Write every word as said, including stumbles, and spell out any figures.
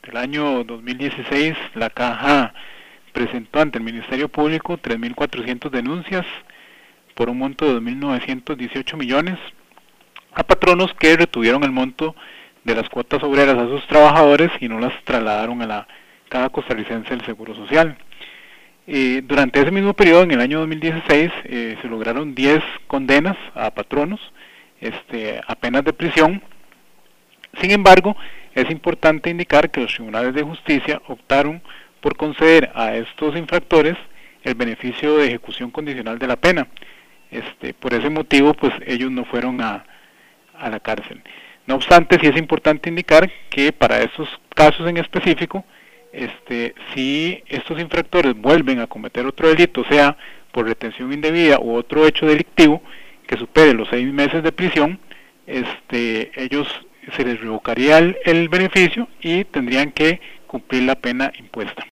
el año dos mil dieciséis la Caja presentó ante el Ministerio Público tres mil cuatrocientas denuncias por un monto de dos mil novecientos dieciocho millones a patronos que retuvieron el monto de las cuotas obreras a sus trabajadores y no las trasladaron a la Caja Costarricense del Seguro Social. Eh, durante ese mismo periodo, en el año dos mil dieciséis, eh, se lograron diez condenas a patronos, este, a penas de prisión. Sin embargo, es importante indicar que los tribunales de justicia optaron por conceder a estos infractores el beneficio de ejecución condicional de la pena. Este, por ese motivo, pues ellos no fueron a, a la cárcel. No obstante, sí es importante indicar que para estos casos en específico, este, si estos infractores vuelven a cometer otro delito, sea por retención indebida u otro hecho delictivo que supere los seis meses de prisión, este, ellos se les revocaría el, el beneficio y tendrían que cumplir la pena impuesta.